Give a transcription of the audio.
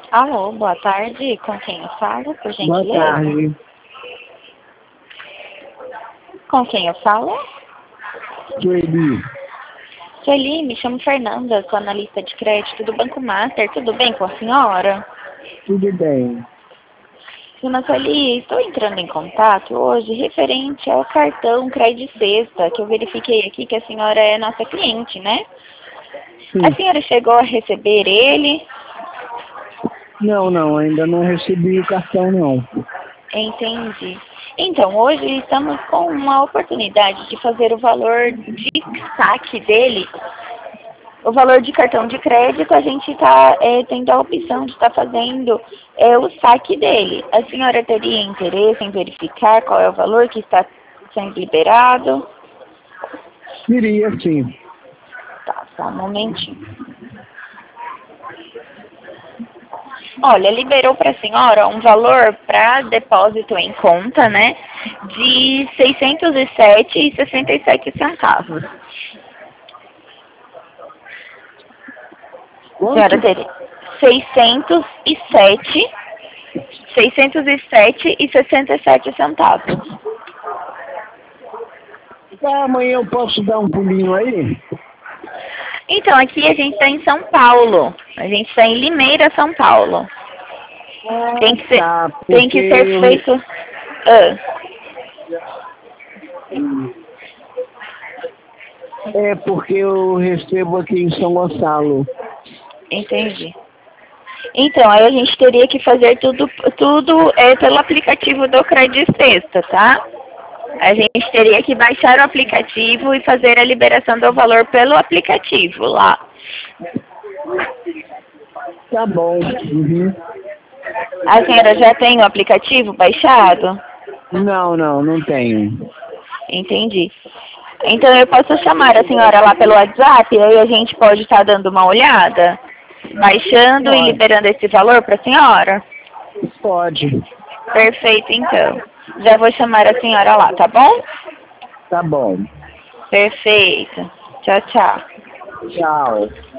Alô, boa tarde. Com quem eu falo, por Boa gentileza? tarde. Com quem eu falo? Sueli. Sueli, me chamo Fernanda, sou analista de crédito do Banco Master. Tudo bem com a senhora? Tudo bem. Dona Sueli, estou entrando em contato hoje referente ao cartão Crédito Sexta, que eu verifiquei aqui que a senhora é nossa cliente, né? A Sim. senhora chegou a receber ele? Não, ainda não recebi o cartão, não. Entendi. Então, hoje estamos com uma oportunidade de fazer o valor de saque dele. O valor de cartão de crédito, a gente está tendo a opção de estar fazendo o saque dele. A senhora teria interesse em verificar qual é o valor que está sendo liberado? Queria, sim. Tá, só um momentinho. Olha, liberou para a senhora um valor para depósito em conta, né, de R$ 607,67. A Quanto? senhora teria 607,67 centavos. Tá, amanhã eu posso dar um pulinho aí? Então, aqui a gente está em São Paulo. A gente está em Limeira, São Paulo. Tem que ser, Tá, tem porque que ser feito... Ah, porque eu recebo aqui em São Gonçalo. entendi. Então, aí a gente teria que fazer tudo pelo aplicativo do Crédito Sexta, tá? A gente teria que baixar o aplicativo e fazer a liberação do valor pelo aplicativo lá. Tá bom. Uhum. A senhora já tem o aplicativo baixado? Não tenho. Entendi. Então eu posso chamar a senhora lá pelo WhatsApp e aí a gente pode estar dando uma olhada, baixando e Pode. liberando esse valor para a senhora? Pode. Perfeito, então. Já vou chamar a senhora lá, tá bom? Tá bom. Perfeito. Tchau, tchau. Tchau.